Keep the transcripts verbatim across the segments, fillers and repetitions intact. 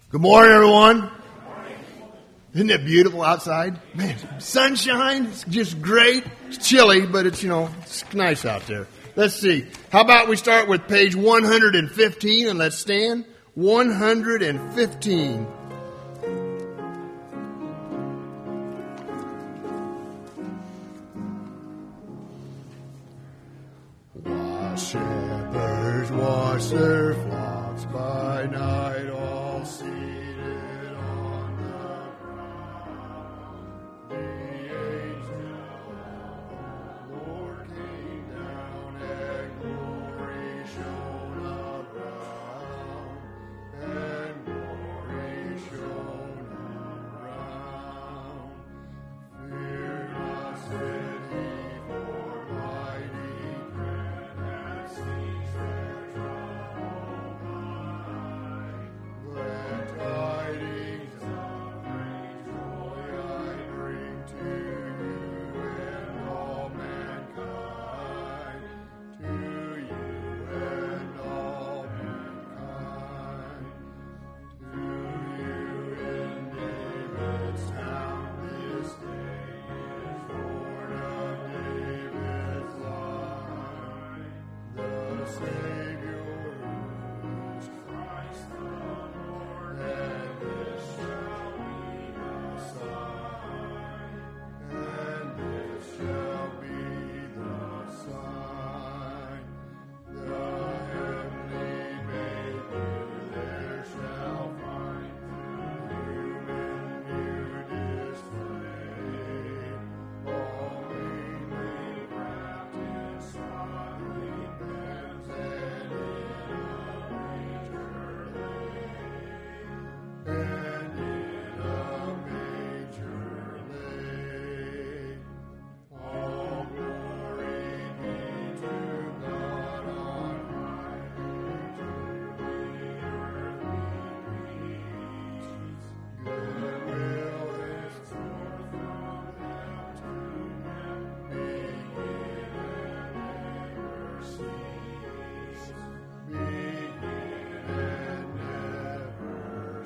Good morning, everyone. Isn't it beautiful outside? Man, sunshine, it's just great. It's chilly, but it's, you know, it's nice out there. Let's see. How about we start with page one hundred fifteen and let's stand. one hundred fifteen. While shepherds watch their flocks by night, all seated on the ground, the angel of the Lord came down, and glory shone around, and glory shone around. Fear not, said he, for mighty dread has ceased their trouble high. Glad tidings of great joy I bring to you and all mankind, to you and all mankind. To you in David's town this day is born of David's line, the Savior who is Christ the Lord, and this shall be the sign, and this shall be the sign. The heavenly baby there shall find through human display, all meanly wrapped in swaddling bands, and in a manger laid, and in a manger laid. All glory be to God on high, and to the earthly peace, goodwill henceforth from them to men, begin and never cease, begin and never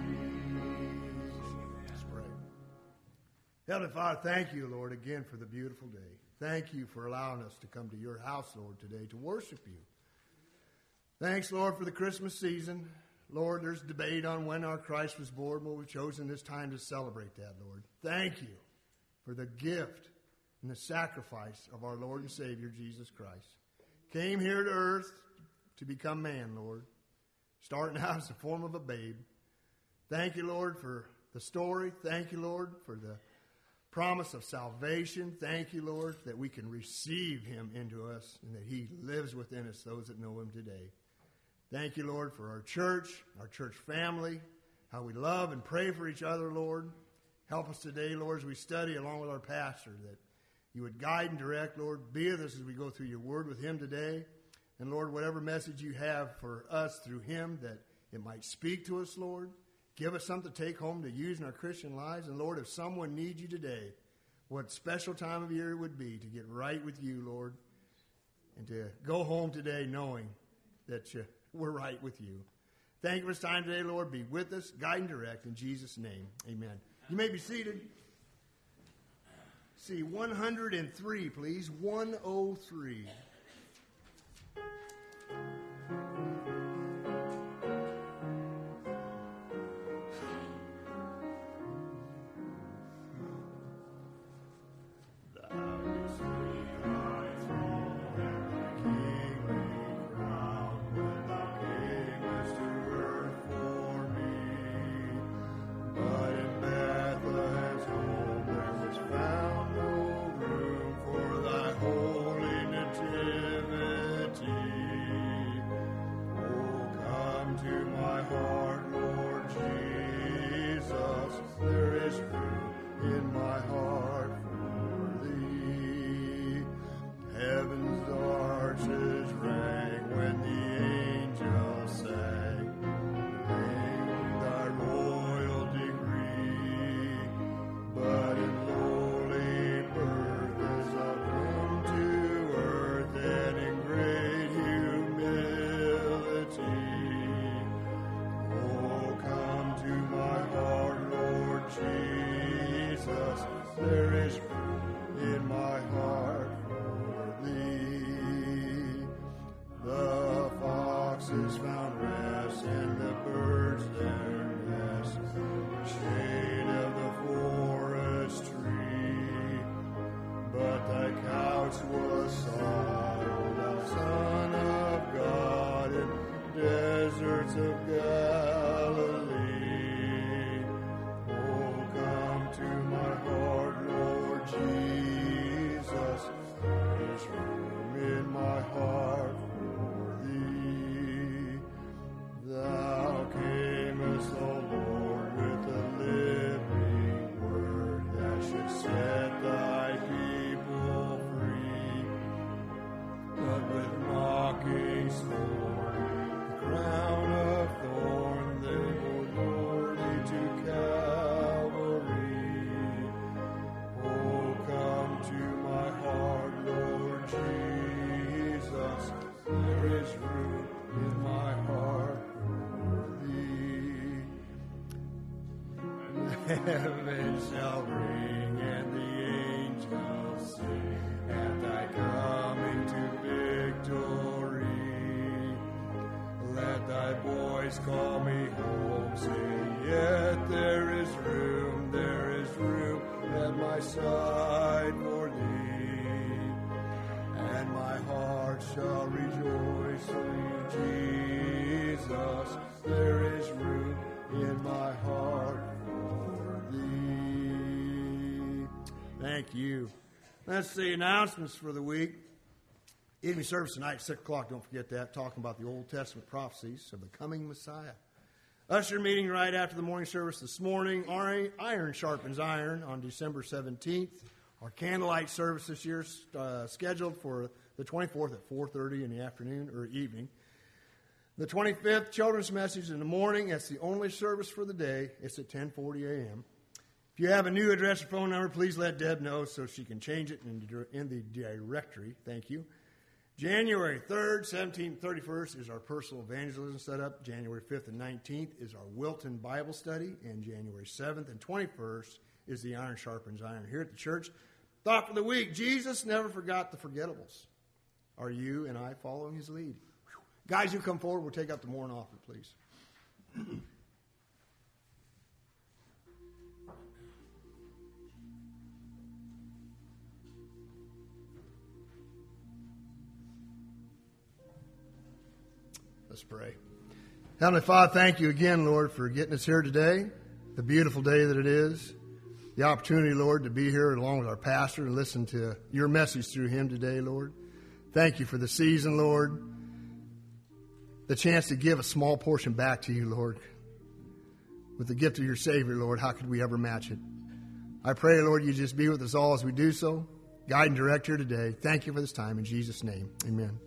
cease. Let's pray. Heavenly Father, thank you, Lord, again for the beautiful day. Thank you for allowing us to come to your house, Lord, today to worship you. Thanks, Lord, for the Christmas season. Lord, there's debate on when our Christ was born, but we've chosen this time to celebrate that, Lord. Thank you for the gift and the sacrifice of our Lord and Savior, Jesus Christ. Came here to earth to become man, Lord, starting out as the form of a babe. Thank you, Lord, for the story. Thank you, Lord, for the promise of salvation. Thank you, Lord, that we can receive him into us and that he lives within us, those that know him today. Thank you, Lord, for our church, our church family, how we love and pray for each other, Lord. Help us today, Lord, as we study along with our pastor, that you would guide and direct, Lord. Be with us as we go through your word with him today. And, Lord, whatever message you have for us through him, that it might speak to us, Lord. Give us something to take home to use in our Christian lives. And, Lord, if someone needs you today, what special time of year it would be to get right with you, Lord, and to go home today knowing that you, we're right with you. Thank you for this time today, Lord. Be with us, guide and direct. In Jesus' name, amen. You may be seated. See, one hundred three, please. one oh three. Found no room for thy holy nativity. Jesus, there is room in my heart for thee. The foxes found rest and the birds their nest, shade of the forest tree. But thy couch was soiled, thou Son of God, in deserts of Galilee. Oh, come to my heart, Lord Jesus, there is room in my heart for thee. Thou camest, O Lord, with a living word that should set thy people free. But with mocking scorn, the crown of thorn, they bore glory to Calvary. Oh, come to my heart, Lord Jesus, there is room in my heart for thee. Heaven shall ring and the angels sing at thy coming to victory. Let thy voice call me home, say, yet there is room, there is room at my side for thee. And my heart shall rejoice in Jesus, there is room in my heart for thee. Thank you. That's the announcements for the week. Evening service tonight, six o'clock, don't forget that, talking about the Old Testament prophecies of the coming Messiah. Usher meeting right after the morning service this morning. Iron sharpens iron on December seventeenth. Our candlelight service this year is uh, scheduled for the twenty-fourth at four thirty in the afternoon or evening. The twenty-fifth, children's message in the morning. That's the only service for the day. It's at ten forty a.m. If you have a new address or phone number, please let Deb know so she can change it in the, in the directory. Thank you. January third, seventeenth, thirty-first is our personal evangelism setup. January fifth and nineteenth is our Wilton Bible study. And January seventh and twenty-first is the Iron Sharpens Iron here at the church. Thought for the week, Jesus never forgot the forgettables. Are you and I following his lead? Whew. Guys, you come forward. We'll take up the morning offering, please. Let's pray. Heavenly Father, thank you again, Lord, for getting us here today, the beautiful day that it is, the opportunity, Lord, to be here along with our pastor and listen to your message through him today, Lord. Thank you for the season, Lord, the chance to give a small portion back to you, Lord. With the gift of your Savior, Lord, how could we ever match it? I pray, Lord, you just be with us all as we do so. Guide and direct here today. Thank you for this time. In Jesus' name, amen.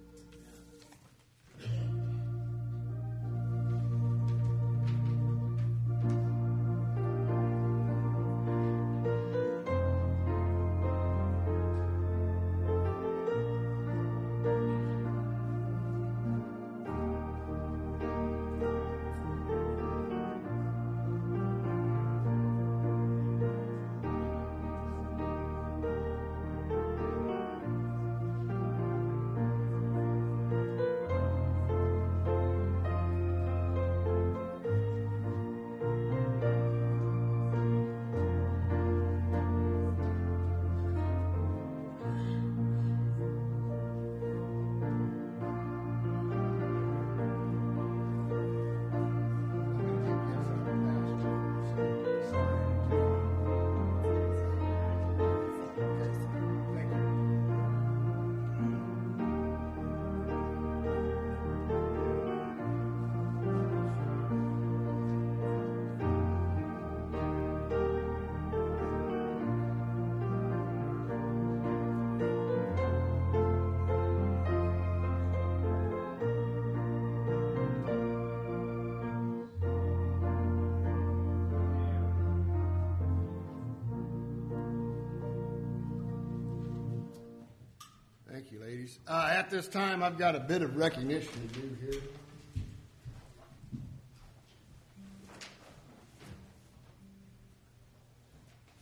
Thank you, ladies. Uh, at this time, I've got a bit of recognition to do here.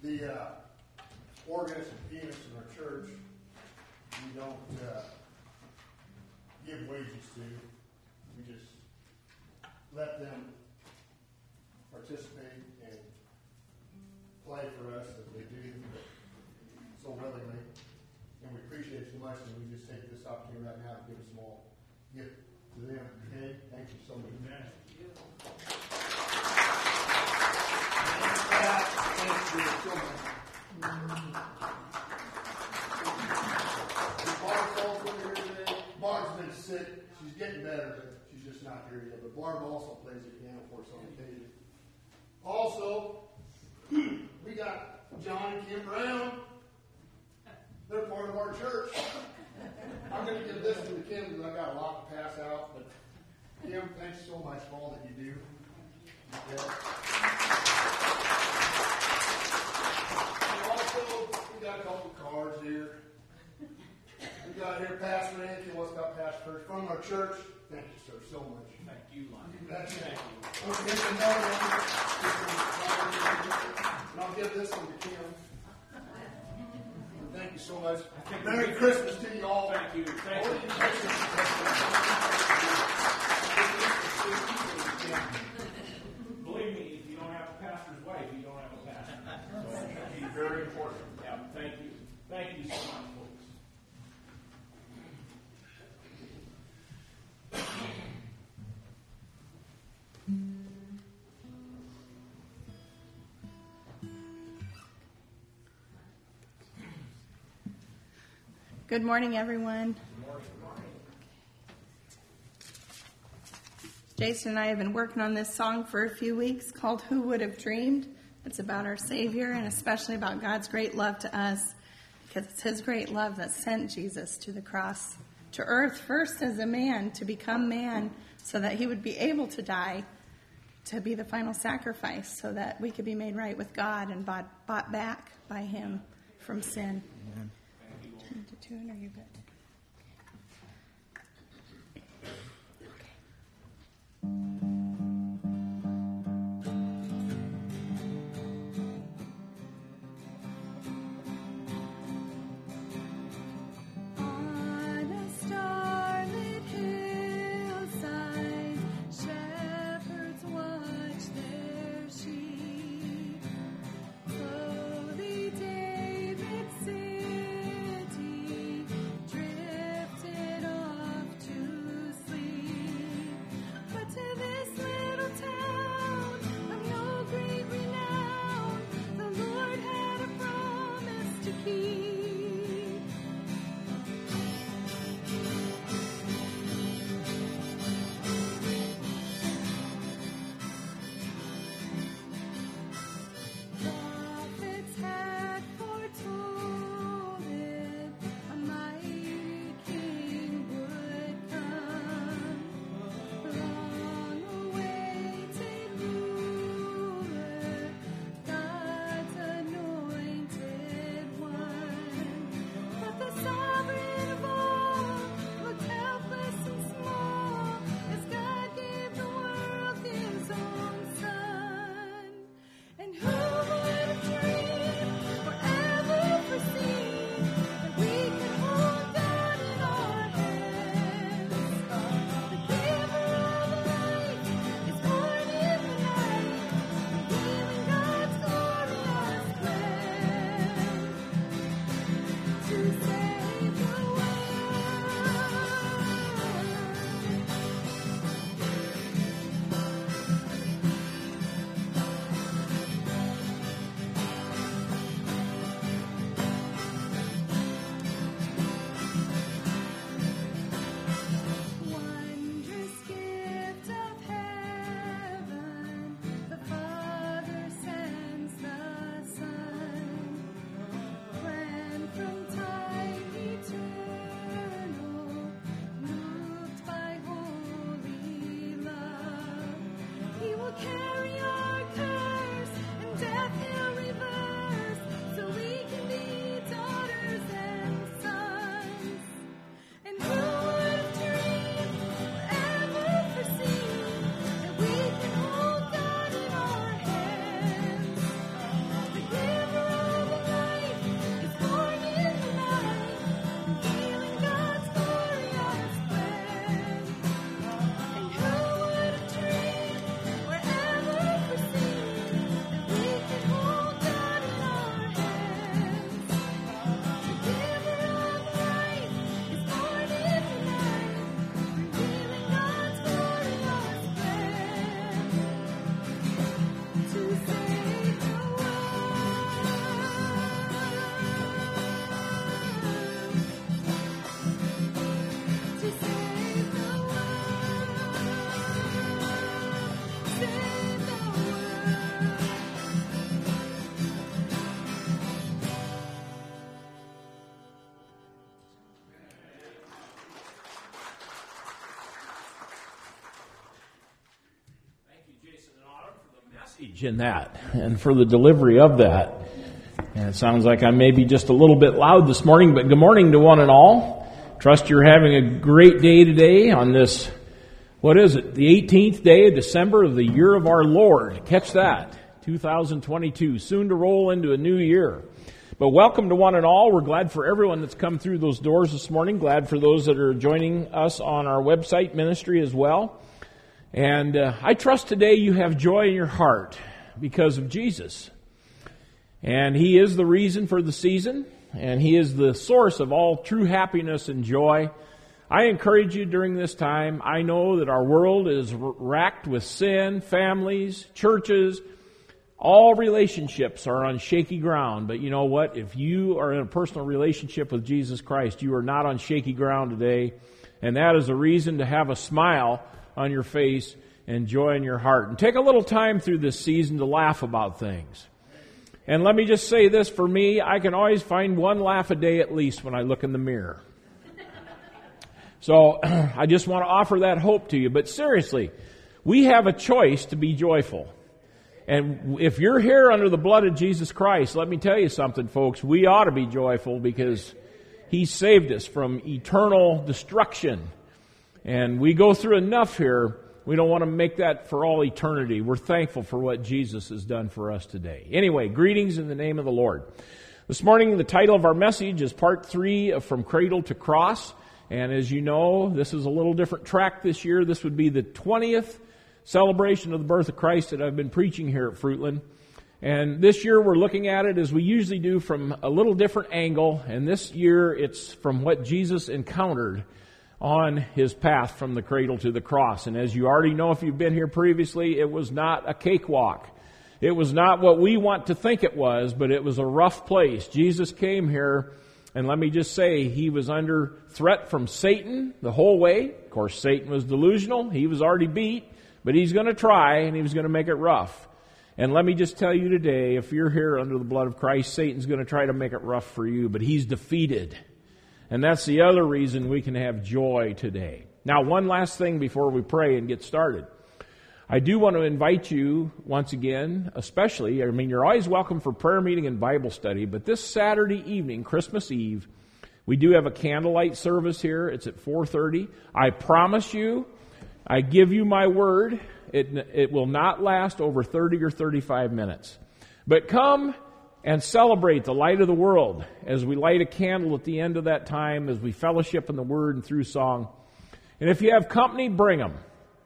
The uh, organist and pianist in our church, we don't uh, give wages to. We just let them participate and play for us as they do so willingly. And we appreciate it so much, and we just take this opportunity right now to give a small gift to them. Okay? Thank you so much. Amen. Thank you so much. Barb's also here today. Barb's been sick. She's getting better, but she's just not here yet. But Barb also plays the piano for us on occasion. Also, we got John and Kim Brown. They're part of our church. I'm going to give this one to Kim because I've got a lot to pass out. But Kim, thanks so much for all that you do. Yeah. And also, we got a couple of cards here. We got here Pastor Anthony. What's got Pastor first from our church? Thank you, sir, so much. Thank you, Lonnie. That's it. Thank you. Okay, there's another one. And I'll give this one to Kim. Thank you so much. Merry Christmas to you all. Thank you. Thank you. Believe me, if you don't have a pastor's wife, you don't have a pastor. So she's very important. Yeah, thank you. Thank you so much, folks. Good morning, everyone. Good morning. Good morning. Jason and I have been working on this song for a few weeks called Who Would Have Dreamed? It's about our Savior and especially about God's great love to us because it's His great love that sent Jesus to the cross, to earth first as a man, to become man so that He would be able to die, to be the final sacrifice so that we could be made right with God and bought, bought back by Him from sin. Amen. To tune, are you good? Dream message in that and for the delivery of that. And it sounds like I may be just a little bit loud this morning, but good morning to one and all. Trust you're having a great day today on this, what is it, the eighteenth day of December of the year of our Lord. Catch that, two thousand twenty-two, soon to roll into a new year. But welcome to one and all. We're glad for everyone that's come through those doors this morning. Glad for those that are joining us on our website ministry as well. And uh, I trust today you have joy in your heart because of Jesus. And He is the reason for the season, and He is the source of all true happiness and joy. I encourage you during this time. I know that our world is racked with sin, families, churches. All relationships are on shaky ground, but you know what? If you are in a personal relationship with Jesus Christ, you are not on shaky ground today, and that is a reason to have a smile on your face and joy in your heart. And take a little time through this season to laugh about things. And let me just say this, for me, I can always find one laugh a day at least when I look in the mirror. So I just want to offer that hope to you. But seriously, we have a choice to be joyful. And if you're here under the blood of Jesus Christ, let me tell you something, folks. We ought to be joyful because He saved us from eternal destruction. And we go through enough here. We don't want to make that for all eternity. We're thankful for what Jesus has done for us today. Anyway, greetings in the name of the Lord. This morning, the title of our message is part three of From Cradle to Cross. And as you know, this is a little different track this year. This would be the twentieth celebration of the birth of Christ that I've been preaching here at Fruitland. And this year we're looking at it as we usually do from a little different angle. And this year it's from what Jesus encountered on His path from the cradle to the cross. And as you already know if you've been here previously, it was not a cakewalk. It was not what we want to think it was, but it was a rough place. Jesus came here, and let me just say, He was under threat from Satan the whole way. Of course, Satan was delusional. He was already beat. But he's going to try, and he was going to make it rough. And let me just tell you today, if you're here under the blood of Christ, Satan's going to try to make it rough for you, but he's defeated. And that's the other reason we can have joy today. Now, one last thing before we pray and get started. I do want to invite you, once again, especially, I mean, you're always welcome for prayer meeting and Bible study, but this Saturday evening, Christmas Eve, we do have a candlelight service here. It's at four thirty. I promise you, I give you my word, it, it will not last over thirty or thirty-five minutes. But come and celebrate the light of the world as we light a candle at the end of that time, as we fellowship in the Word and through song. And if you have company, bring them.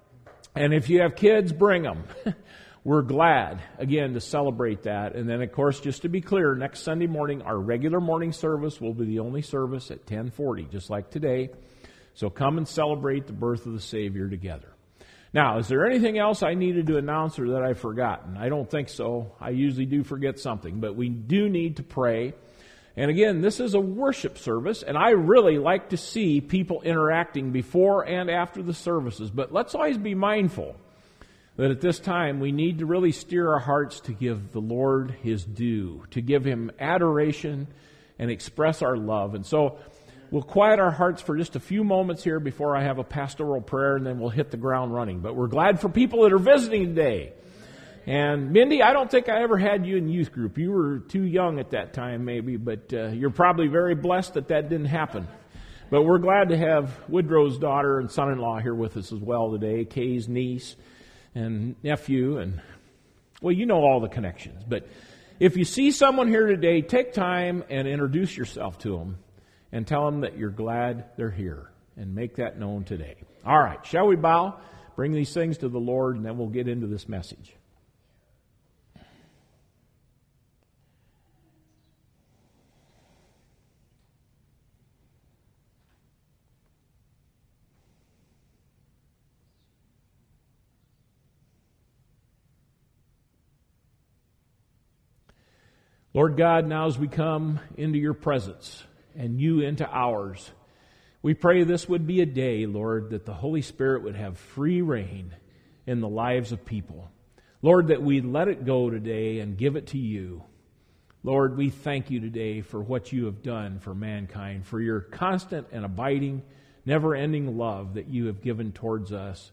And if you have kids, bring them. We're glad, again, to celebrate that. And then, of course, just to be clear, next Sunday morning, our regular morning service will be the only service at ten forty, just like today. So come and celebrate the birth of the Savior together. Now, is there anything else I needed to announce or that I've forgotten? I don't think so. I usually do forget something, but we do need to pray. And again, this is a worship service, and I really like to see people interacting before and after the services. But let's always be mindful that at this time we need to really steer our hearts to give the Lord His due, to give Him adoration and express our love. And so we'll quiet our hearts for just a few moments here before I have a pastoral prayer, and then we'll hit the ground running. But we're glad for people that are visiting today. And Mindy, I don't think I ever had you in youth group. You were too young at that time maybe, but uh, you're probably very blessed that that didn't happen. But we're glad to have Woodrow's daughter and son-in-law here with us as well today, Kay's niece and nephew. And, well, you know all the connections. But if you see someone here today, take time and introduce yourself to them. And tell them that you're glad they're here. And make that known today. All right, shall we bow? Bring these things to the Lord, and then we'll get into this message. Lord God, now as we come into your presence, and you into ours, we pray this would be a day, Lord, that the Holy Spirit would have free reign in the lives of people. Lord, that we'd let it go today and give it to you. Lord, we thank you today for what you have done for mankind, for your constant and abiding, never-ending love that you have given towards us.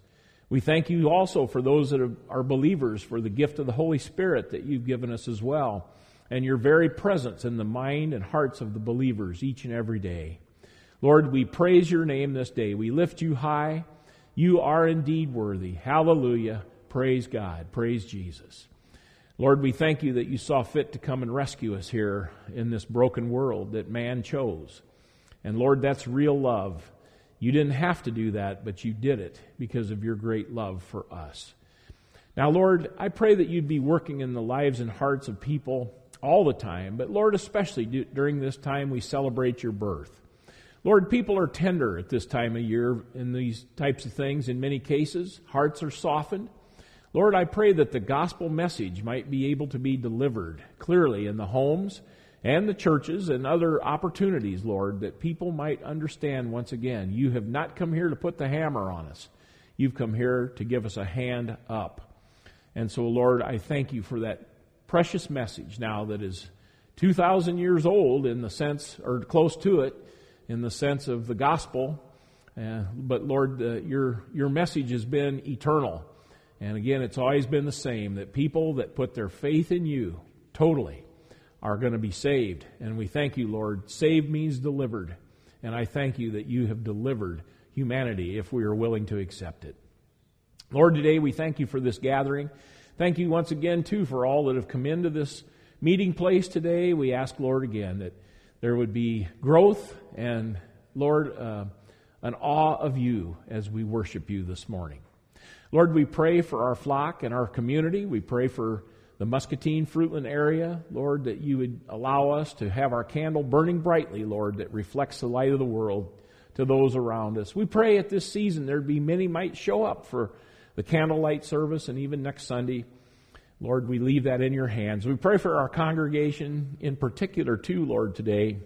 We thank you also for those that are believers, for the gift of the Holy Spirit that you've given us as well, and your very presence in the mind and hearts of the believers each and every day. Lord, we praise your name this day. We lift you high. You are indeed worthy. Hallelujah. Praise God. Praise Jesus. Lord, we thank you that you saw fit to come and rescue us here in this broken world that man chose. And Lord, that's real love. You didn't have to do that, but you did it because of your great love for us. Now, Lord, I pray that you'd be working in the lives and hearts of people all the time, but Lord, especially during this time we celebrate your birth. Lord, people are tender at this time of year in these types of things in many cases. Hearts are softened. Lord, I pray that the gospel message might be able to be delivered clearly in the homes and the churches and other opportunities, Lord, that people might understand once again, you have not come here to put the hammer on us. You've come here to give us a hand up. And so, Lord, I thank you for that precious message now that is two thousand years old in the sense, or close to it, in the sense of the gospel. Uh, but, Lord, uh, your your message has been eternal. And again, it's always been the same, that people that put their faith in you totally are going to be saved. And we thank you, Lord. Saved means delivered. And I thank you that you have delivered humanity if we are willing to accept it. Lord, today we thank you for this gathering. Thank you once again, too, for all that have come into this meeting place today. We ask, Lord, again, that there would be growth and, Lord, uh, an awe of you as we worship you this morning. Lord, we pray for our flock and our community. We pray for the Muscatine, Fruitland area, Lord, that you would allow us to have our candle burning brightly, Lord, that reflects the light of the world to those around us. We pray at this season there'd be many might show up for the candlelight service and even next Sunday. Lord, we leave that in your hands. We pray for our congregation in particular too, Lord, today,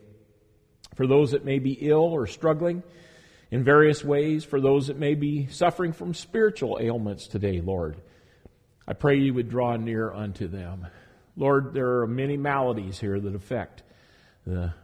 for those that may be ill or struggling in various ways, for those that may be suffering from spiritual ailments today, Lord. I pray you would draw near unto them. Lord, there are many maladies here that affect the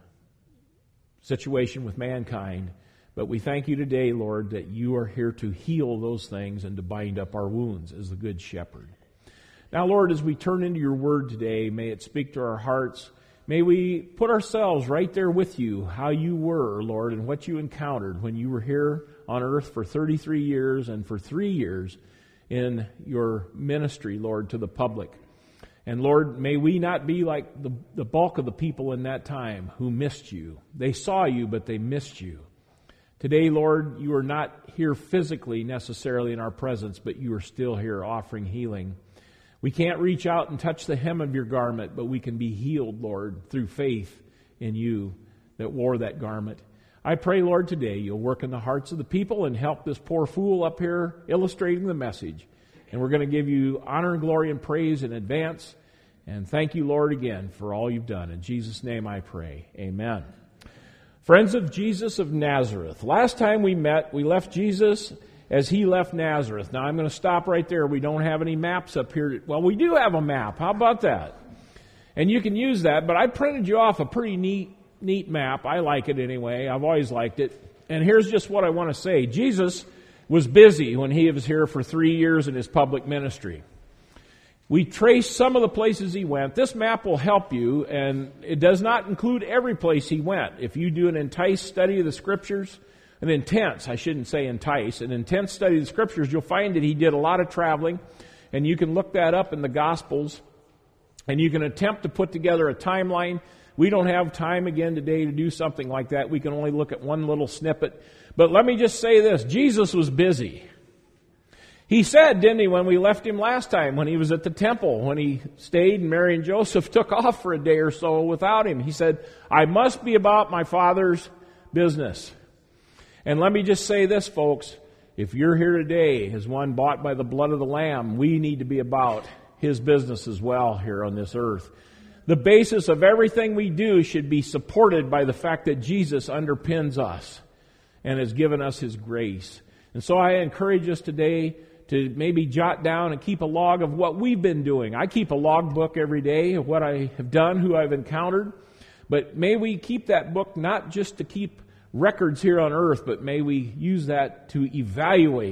situation with mankind, but we thank you today, Lord, that you are here to heal those things and to bind up our wounds as the Good Shepherd. Now, Lord, as we turn into your word today, may it speak to our hearts. May we put ourselves right there with you, how you were, Lord, and what you encountered when you were here on earth for thirty-three years and for three years in your ministry, Lord, to the public. And Lord, may we not be like the, the bulk of the people in that time who missed you. They saw you, but they missed you. Today, Lord, you are not here physically necessarily in our presence, but you are still here offering healing. We can't reach out and touch the hem of your garment, but we can be healed, Lord, through faith in you that wore that garment. I pray, Lord, today you'll work in the hearts of the people and help this poor fool up here illustrating the message. And we're going to give you honor and glory and praise in advance. And thank you, Lord, again for all you've done. In Jesus' name I pray. Amen. Friends of Jesus of Nazareth, last time we met, we left Jesus as he left Nazareth. Now, I'm going to stop right there. We don't have any maps up here. Well, we do have a map. How about that? And you can use that, but I printed you off a pretty neat, neat map. I like it anyway. I've always liked it. And here's just what I want to say. Jesus was busy when he was here for three years in his public ministry. We traced some of the places he went. This map will help you, and it does not include every place he went. If you do an intense study of the Scriptures, an intense, I shouldn't say entice, an intense study of the Scriptures, you'll find that he did a lot of traveling, and you can look that up in the Gospels, and you can attempt to put together a timeline. We don't have time again today to do something like that. We can only look at one little snippet. But let me just say this, Jesus was busy. He said, didn't he, when we left him last time, when he was at the temple, when he stayed and Mary and Joseph took off for a day or so without him, he said, I must be about my Father's business. And let me just say this, folks, if you're here today as one bought by the blood of the Lamb, we need to be about his business as well here on this earth. The basis of everything we do should be supported by the fact that Jesus underpins us and has given us his grace. And so I encourage us today to maybe jot down and keep a log of what we've been doing. I keep a log book every day of what I have done, who I've encountered. But may we keep that book not just to keep records here on earth, but may we use that to evaluate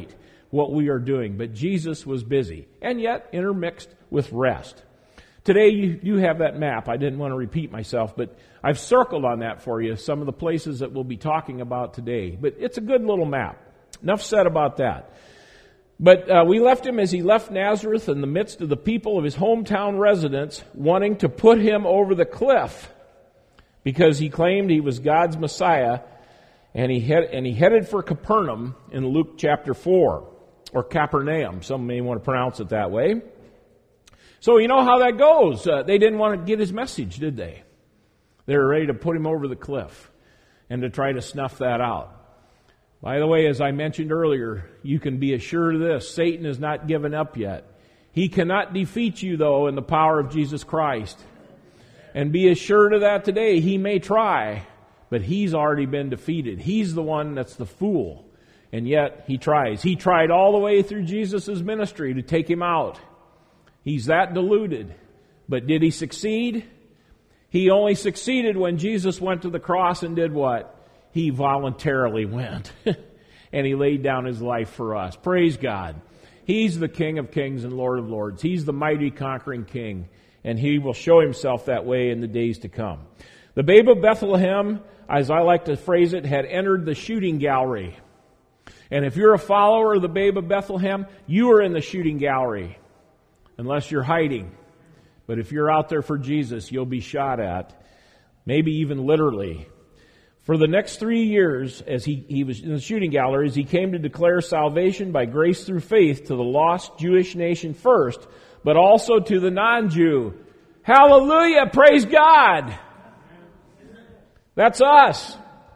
what we are doing. But Jesus was busy, and yet intermixed with rest. Today you, you have that map. I didn't want to repeat myself, but I've circled on that for you some of the places that we'll be talking about today. But it's a good little map. Enough said about that. But uh, we left him as he left Nazareth in the midst of the people of his hometown residents, wanting to put him over the cliff because he claimed he was God's Messiah, and he head, and he headed for Capernaum in Luke chapter four, or Capernaum. Some may want to pronounce it that way. So you know how that goes. Uh, they didn't want to get his message, did they? They were ready to put him over the cliff and to try to snuff that out. By the way, as I mentioned earlier, you can be assured of this. Satan has not given up yet. He cannot defeat you, though, in the power of Jesus Christ. And be assured of that today. He may try, but he's already been defeated. He's the one that's the fool. And yet, he tries. He tried all the way through Jesus' ministry to take him out. He's that deluded. But did he succeed? He only succeeded when Jesus went to the cross and did what? He voluntarily went. And he laid down his life for us. Praise God. He's the King of kings and Lord of lords. He's the mighty conquering King. And he will show himself that way in the days to come. The babe of Bethlehem, as I like to phrase it, had entered the shooting gallery. And if you're a follower of the babe of Bethlehem, you are in the shooting gallery. Unless you're hiding. But if you're out there for Jesus, you'll be shot at. Maybe even literally. For the next three years, as he, he was in the shooting galleries, he came to declare salvation by grace through faith to the lost Jewish nation first, but also to the non-Jew. Hallelujah! Praise God! That's us.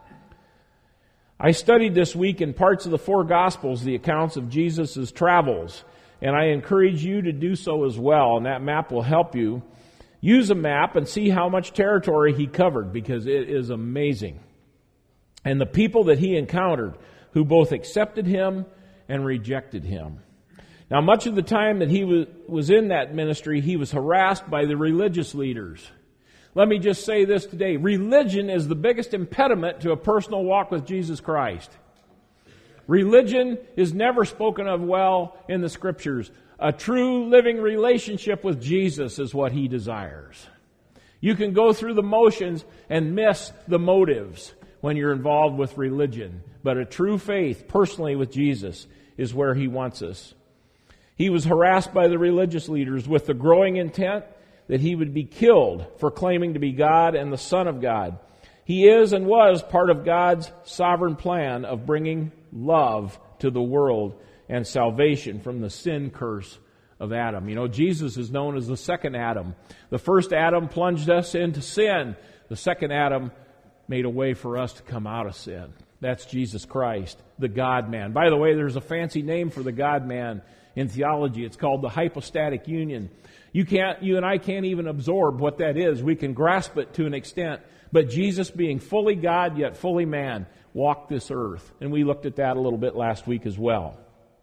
I studied this week in parts of the four Gospels the accounts of Jesus' travels. And I encourage you to do so as well, and that map will help you. Use a map and see how much territory he covered, because it is amazing. And the people that he encountered, who both accepted him and rejected him. Now, much of the time that he was, was in that ministry, he was harassed by the religious leaders. Let me just say this today. Religion is the biggest impediment to a personal walk with Jesus Christ. Religion is never spoken of well in the Scriptures. A true living relationship with Jesus is what he desires. You can go through the motions and miss the motives when you're involved with religion. But a true faith, personally with Jesus, is where he wants us. He was harassed by the religious leaders with the growing intent that he would be killed for claiming to be God and the Son of God. He is and was part of God's sovereign plan of bringing love to the world and salvation from the sin curse of Adam. You know, Jesus is known as the second Adam. The first Adam plunged us into sin. The second Adam made a way for us to come out of sin. That's Jesus Christ, the God-man. By the way, there's a fancy name for the God-man in theology. It's called the hypostatic union. You can't, you and I can't even absorb what that is. We can grasp it to an extent. But Jesus, being fully God yet fully man, walked this earth. And we looked at that a little bit last week as well.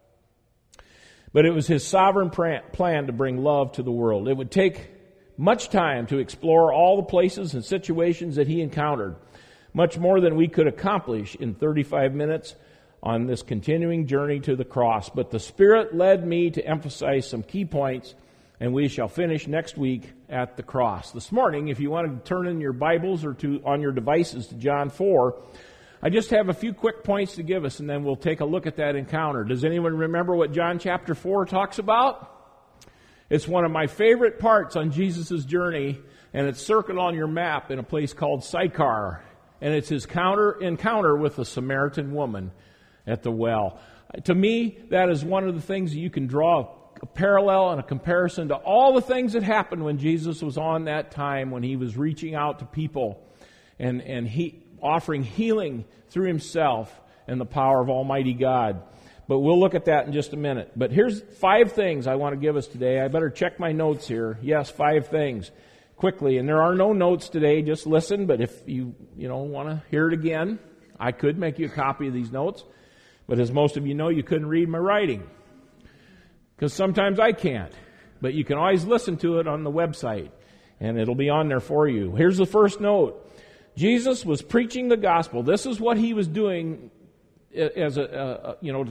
But it was his sovereign plan to bring love to the world. It would take much time to explore all the places and situations that he encountered. Much more than we could accomplish in thirty-five minutes on this continuing journey to the cross. But the Spirit led me to emphasize some key points, and we shall finish next week at the cross. This morning, if you want to turn in your Bibles or to on your devices to John four, I just have a few quick points to give us, and then we'll take a look at that encounter. Does anyone remember what John chapter four talks about? It's one of my favorite parts on Jesus' journey, and it's circled on your map in a place called Sychar. And it's his counter, encounter with the Samaritan woman at the well. To me, that is one of the things that you can draw a parallel and a comparison to all the things that happened when Jesus was on that time, when he was reaching out to people and, and he offering healing through himself and the power of Almighty God. But we'll look at that in just a minute. But here's five things I want to give us today. I better check my notes here. Yes, five things. Quickly, and there are no notes today, just listen, but if you you know want to hear it again, I could make you a copy of these notes, but as most of you know, you couldn't read my writing, because sometimes I can't, but you can always listen to it on the website, and it'll be on there for you. Here's the first note. Jesus was preaching the gospel. This is what he was doing as a, a you know, to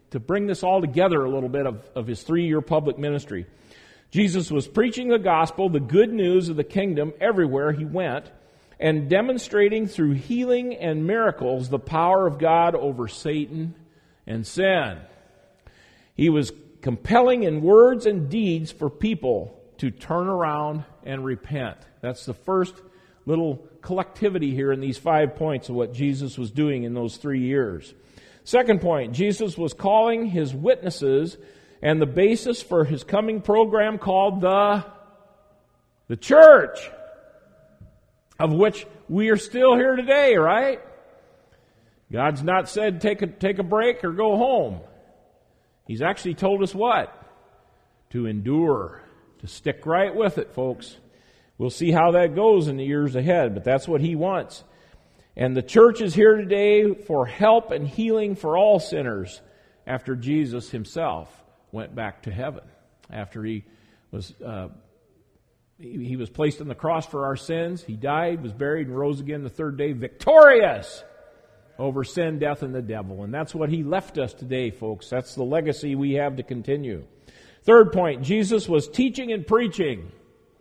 to bring this all together a little bit of, of his three-year public ministry. Jesus was preaching the gospel, the good news of the kingdom, everywhere he went, and demonstrating through healing and miracles the power of God over Satan and sin. He was compelling in words and deeds for people to turn around and repent. That's the first little collectivity here in these five points of what Jesus was doing in those three years. Second point, Jesus was calling his witnesses, and the basis for his coming program called the, the church, of which we are still here today, right? God's not said take a, take a break or go home. He's actually told us what? To endure, to stick right with it, folks. We'll see how that goes in the years ahead, but that's what he wants. And the church is here today for help and healing for all sinners after Jesus himself went back to heaven. After he was uh, he, he was placed on the cross for our sins, he died, was buried, and rose again the third day, victorious over sin, death, and the devil. And that's what he left us today, folks. That's the legacy we have to continue. Third point, Jesus was teaching and preaching.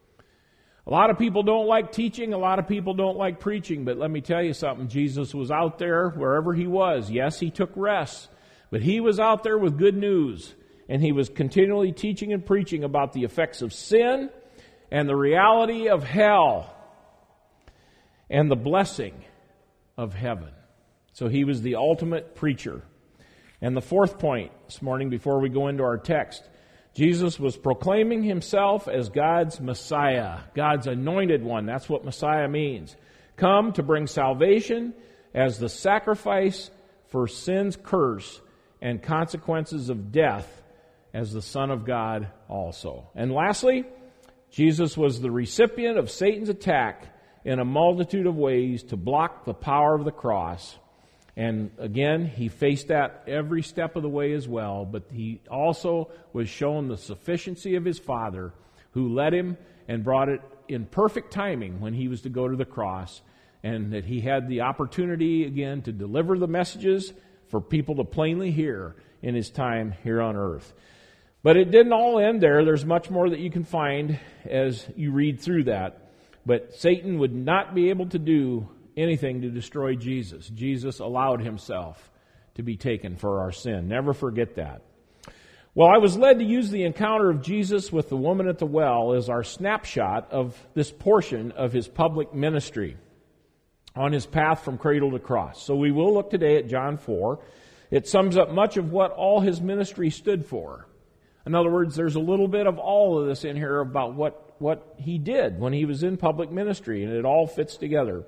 A lot of people don't like teaching, a lot of people don't like preaching, but let me tell you something, Jesus was out there wherever he was. Yes, he took rest, but he was out there with good news, and he was continually teaching and preaching about the effects of sin and the reality of hell and the blessing of heaven. So he was the ultimate preacher. And the fourth point this morning, before we go into our text, Jesus was proclaiming himself as God's Messiah, God's anointed one. That's what Messiah means. Come to bring salvation as the sacrifice for sin's curse and consequences of death as the Son of God also. And lastly, Jesus was the recipient of Satan's attack in a multitude of ways to block the power of the cross. And again, he faced that every step of the way as well, but he also was shown the sufficiency of his Father, who led him and brought it in perfect timing when he was to go to the cross, and that he had the opportunity again to deliver the messages for people to plainly hear in his time here on earth. But it didn't all end there. There's much more that you can find as you read through that. But Satan would not be able to do anything to destroy Jesus. Jesus allowed himself to be taken for our sin. Never forget that. Well, I was led to use the encounter of Jesus with the woman at the well as our snapshot of this portion of his public ministry on his path from cradle to cross. So we will look today at John four. It sums up much of what all his ministry stood for. In other words, there's a little bit of all of this in here about what, what he did when he was in public ministry, and it all fits together.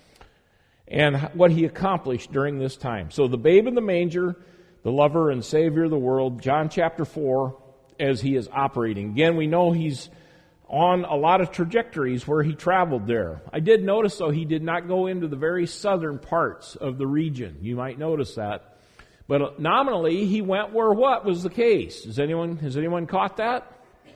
And what he accomplished during this time. So the babe in the manger, the lover and Savior of the world, John chapter four, as he is operating. Again, we know he's on a lot of trajectories where he traveled there. I did notice, though, he did not go into the very southern parts of the region. You might notice that. But nominally, he went where what was the case? Has anyone, has anyone caught that?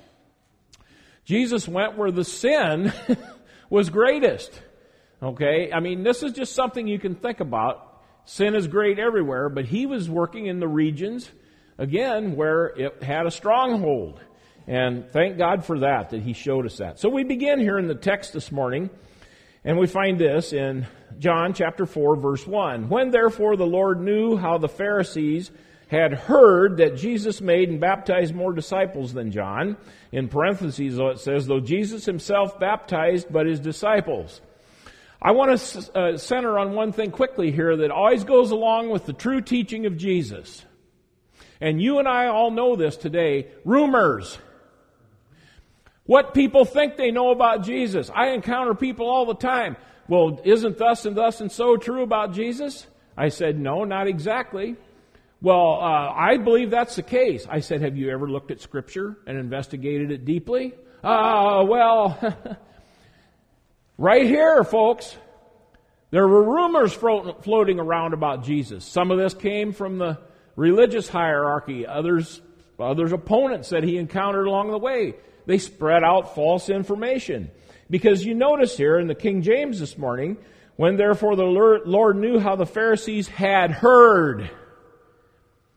Jesus went where the sin was greatest. Okay, I mean, this is just something you can think about. Sin is great everywhere, but he was working in the regions, again, where it had a stronghold. And thank God for that, that he showed us that. So we begin here in the text this morning, and we find this in John chapter four, verse one. When therefore the Lord knew how the Pharisees had heard that Jesus made and baptized more disciples than John, in parentheses it says, though Jesus himself baptized, but his disciples. I want to uh, center on one thing quickly here that always goes along with the true teaching of Jesus. And you and I all know this today. Rumors. What people think they know about Jesus. I encounter people all the time. Well, isn't thus and thus and so true about Jesus? I said, no, not exactly. Well, uh, I believe that's the case. I said, have you ever looked at Scripture and investigated it deeply? Uh, well... Right here, folks, there were rumors floating around about Jesus. Some of this came from the religious hierarchy. Others, others opponents that he encountered along the way. They spread out false information. Because you notice here in the King James this morning, when therefore the Lord knew how the Pharisees had heard.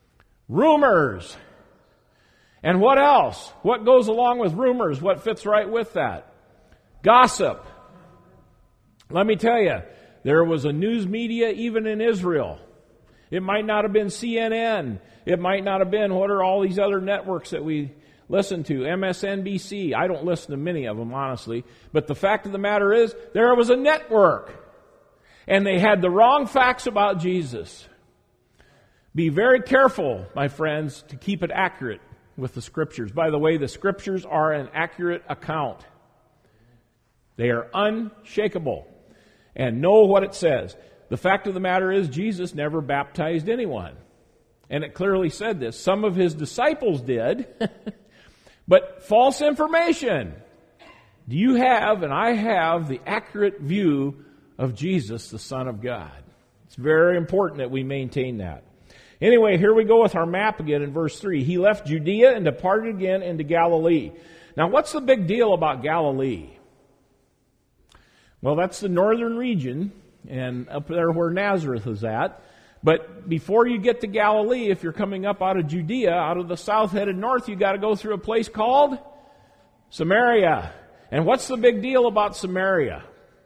Rumors. And what else? What goes along with rumors? What fits right with that? Gossip. Let me tell you, there was a news media even in Israel. It might not have been C N N. It might not have been, what are all these other networks that we listen to? M S N B C. I don't listen to many of them, honestly. But the fact of the matter is, there was a network. And they had the wrong facts about Jesus. Be very careful, my friends, to keep it accurate with the Scriptures. By the way, the Scriptures are an accurate account. They are unshakable. And know what it says. The fact of the matter is, Jesus never baptized anyone. And it clearly said this. Some of his disciples did. But false information. Do you have, and I have, the accurate view of Jesus, the Son of God? It's very important that we maintain that. Anyway, here we go with our map again in verse three. He left Judea and departed again into Galilee. Now, what's the big deal about Galilee? Well, that's the northern region, and up there where Nazareth is at. But before you get to Galilee, if you're coming up out of Judea, out of the south headed north, you got to go through a place called Samaria. And what's the big deal about Samaria?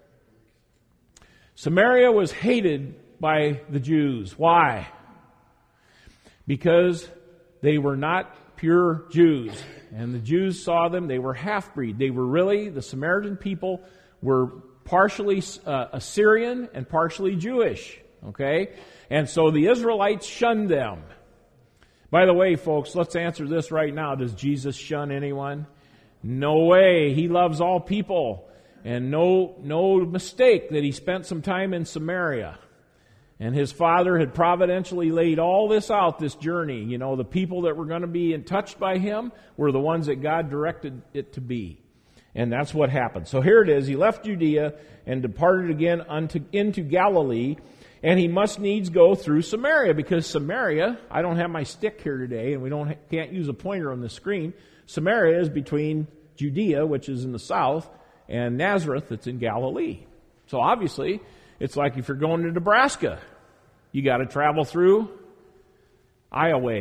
Samaria was hated by the Jews. Why? Because they were not pure Jews. And the Jews saw them, they were half-breed. They were really, the Samaritan people were partially uh, Assyrian and partially Jewish. Okay? And so the Israelites shunned them. By the way, folks, let's answer this right now. Does Jesus shun anyone? No way. He loves all people. And no, no mistake that he spent some time in Samaria. And his Father had providentially laid all this out, this journey. You know, the people that were going to be touched by him were the ones that God directed it to be. And that's what happened. So here it is. He left Judea and departed again unto, into Galilee. And he must needs go through Samaria, because Samaria, I don't have my stick here today, and we don't can't use a pointer on the screen. Samaria is between Judea, which is in the south, and Nazareth, that's in Galilee. So obviously, it's like if you're going to Nebraska, you got to travel through Iowa.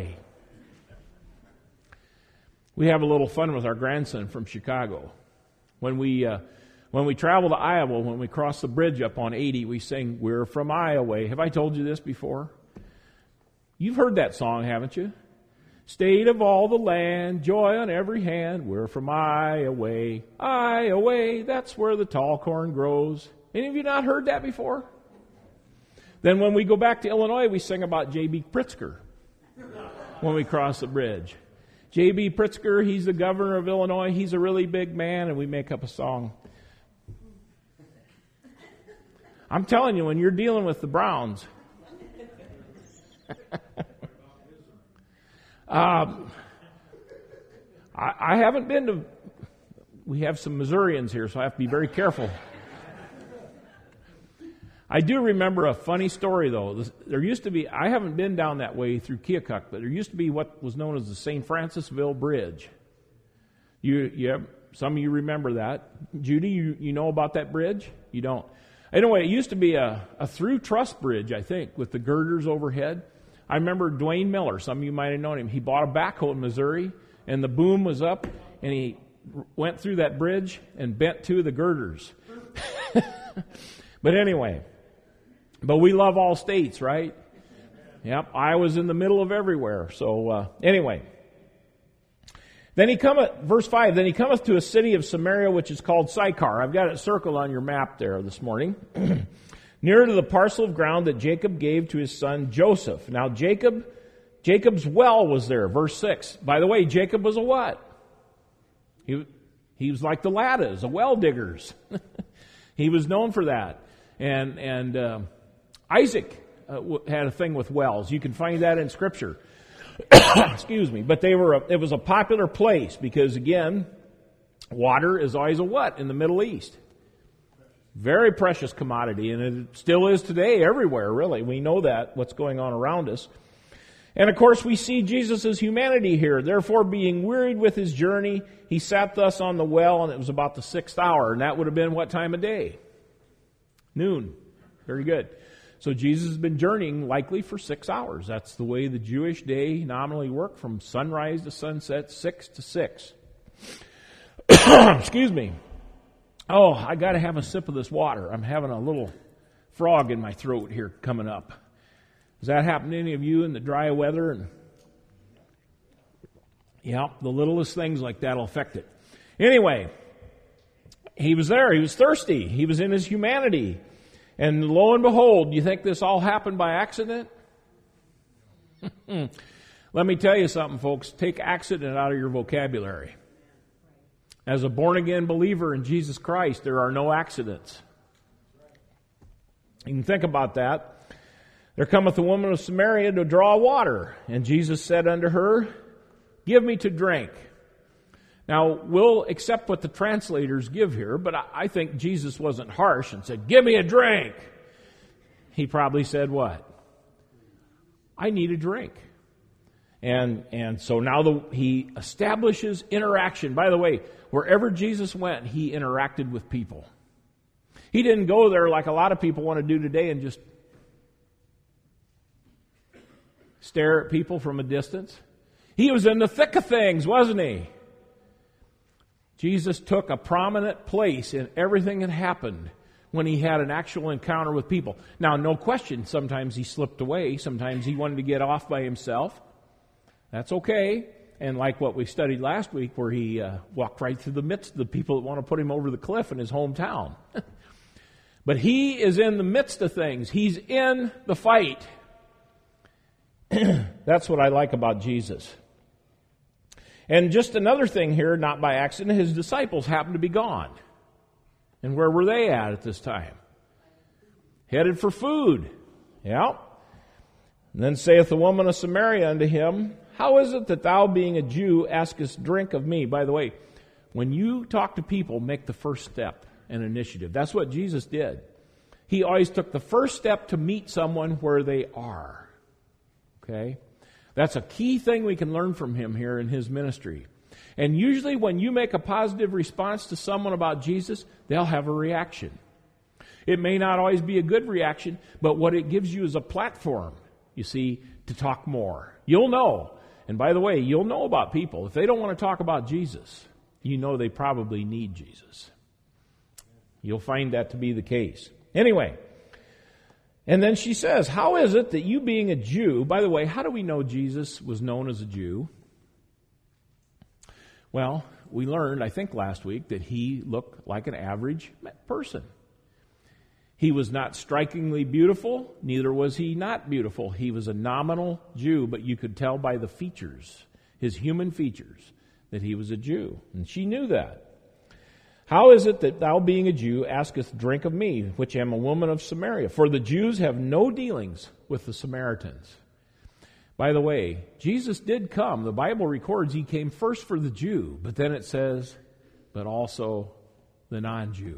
We have a little fun with our grandson from Chicago. When we uh, when we travel to Iowa, when we cross the bridge up on eighty, we sing, "We're from Iowa." Have I told you this before? You've heard that song, haven't you? State of all the land, joy on every hand, we're from Iowa. Iowa, that's where the tall corn grows. Any of you not heard that before? Then when we go back to Illinois, we sing about J B Pritzker when we cross the bridge. J B Pritzker, he's the governor of Illinois. He's a really big man, and we make up a song. I'm telling you, when you're dealing with the Browns, um, I, I haven't been to, we have some Missourians here, so I have to be very careful. I do remember a funny story, though. There used to be, I haven't been down that way through Keokuk, but there used to be what was known as the Saint Francisville Bridge. You, you have, some of you remember that. Judy, you, you know about that bridge? You don't. Anyway, it used to be a, a through truss bridge, I think, with the girders overhead. I remember Dwayne Miller. Some of you might have known him. He bought a backhoe in Missouri, and the boom was up, and he went through that bridge and bent two of the girders. But anyway, but we love all states, right? Yep, Iowa's in the middle of everywhere. So uh, anyway, then he cometh, verse five, then he cometh to a city of Samaria, which is called Sychar. I've got it circled on your map there this morning. Near to the parcel of ground that Jacob gave to his son Joseph. Now Jacob, Jacob's well was there, verse six. By the way, Jacob was a what? He, he was like the Lattas, the well diggers. He was known for that. And, and uh, Isaac uh, had a thing with wells. You can find that in Scripture. Excuse me. But they were a, it was a popular place because, again, water is always a what in the Middle East? Very precious commodity, and it still is today everywhere, really. We know that, what's going on around us. And, of course, we see Jesus' humanity here. Therefore, being wearied with his journey, he sat thus on the well, and it was about the sixth hour. And that would have been what time of day? Noon. Very good. So Jesus has been journeying likely for six hours. That's the way the Jewish day nominally worked, from sunrise to sunset, six to six. Excuse me. Oh, I got to have a sip of this water. I'm having a little frog in my throat here coming up. Does that happen to any of you in the dry weather? And yeah, the littlest things like that will affect it. Anyway, he was there. He was thirsty. He was in his humanity. And lo and behold, you think this all happened by accident? Let me tell you something, folks. Take accident out of your vocabulary. As a born-again believer in Jesus Christ, there are no accidents. You can think about that. There cometh a woman of Samaria to draw water, and Jesus said unto her, Give me to drink. Now, we'll accept what the translators give here, but I think Jesus wasn't harsh and said, Give me a drink. He probably said what? I need a drink. And and so now the, he establishes interaction. By the way, wherever Jesus went, he interacted with people. He didn't go there like a lot of people want to do today and just stare at people from a distance. He was in the thick of things, wasn't he? Jesus took a prominent place in everything that happened when he had an actual encounter with people. Now, no question, sometimes he slipped away. Sometimes he wanted to get off by himself. That's okay. And like what we studied last week, where he uh, walked right through the midst of the people that want to put him over the cliff in his hometown. But he is in the midst of things. He's in the fight. That's what I like about Jesus. And just another thing here, not by accident, his disciples happened to be gone. And where were they at at this time? Headed for food. Yeah. And then saith the woman of Samaria unto him, How is it that thou, being a Jew, askest drink of me? By the way, when you talk to people, make the first step and initiative. That's what Jesus did. He always took the first step to meet someone where they are. Okay? That's a key thing we can learn from him here in his ministry. And usually when you make a positive response to someone about Jesus, they'll have a reaction. It may not always be a good reaction, but what it gives you is a platform, you see, to talk more. You'll know. And by the way, you'll know about people. If they don't want to talk about Jesus, you know they probably need Jesus. You'll find that to be the case. Anyway, and then she says, How is it that you being a Jew, by the way, how do we know Jesus was known as a Jew? Well, we learned, I think last week, that he looked like an average person. He was not strikingly beautiful, neither was he not beautiful. He was a nominal Jew, but you could tell by the features, his human features, that he was a Jew. And she knew that. How is it that thou, being a Jew, askest drink of me, which am a woman of Samaria? For the Jews have no dealings with the Samaritans. By the way, Jesus did come. The Bible records he came first for the Jew, but then it says, but also the non-Jew.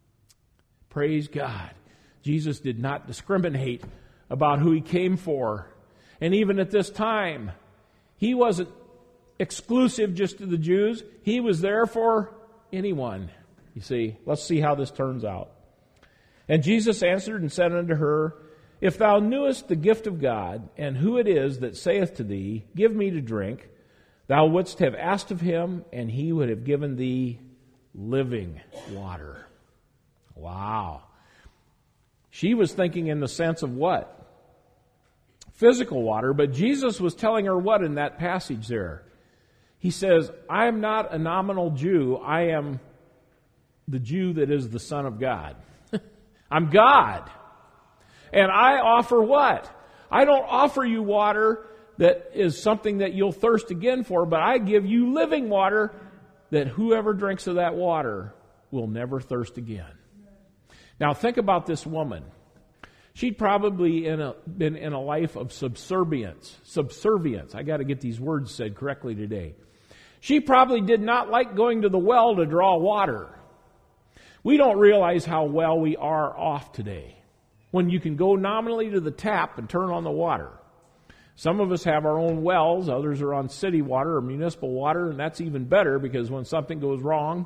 Praise God. Jesus did not discriminate about who he came for. And even at this time, he wasn't exclusive just to the Jews. He was there for anyone. You see, let's see how this turns out. And Jesus answered and said unto her, If thou knewest the gift of God, and who it is that saith to thee, Give me to drink, thou wouldst have asked of him, and he would have given thee living water. Wow. She was thinking in the sense of what? Physical water, but Jesus was telling her what in that passage there? He says, I am not a nominal Jew. I am the Jew that is the Son of God. I'm God. And I offer what? I don't offer you water that is something that you'll thirst again for, but I give you living water that whoever drinks of that water will never thirst again. Now think about this woman. She'd probably in a, been in a life of subservience. Subservience. I got to get these words said correctly today. She probably did not like going to the well to draw water. We don't realize how well we are off today when you can go nominally to the tap and turn on the water. Some of us have our own wells, others are on city water or municipal water, and that's even better because when something goes wrong,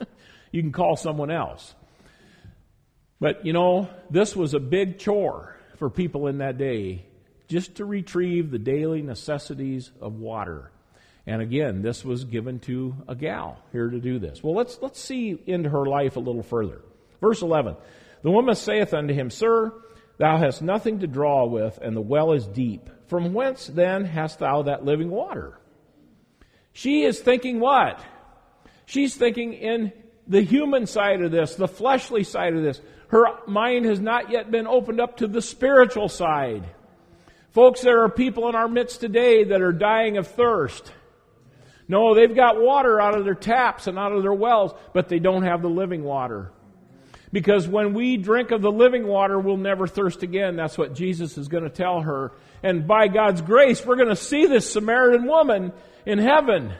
you can call someone else. But, you know, this was a big chore for people in that day just to retrieve the daily necessities of water. And again, this was given to a gal here to do this. Well, let's let's see into her life a little further. Verse eleven. The woman saith unto him, Sir, thou hast nothing to draw with, and the well is deep. From whence then hast thou that living water? She is thinking what? She's thinking in the human side of this, the fleshly side of this. Her mind has not yet been opened up to the spiritual side. Folks, there are people in our midst today that are dying of thirst. No, they've got water out of their taps and out of their wells, but they don't have the living water. Because when we drink of the living water, we'll never thirst again. That's what Jesus is going to tell her. And by God's grace, we're going to see this Samaritan woman in heaven.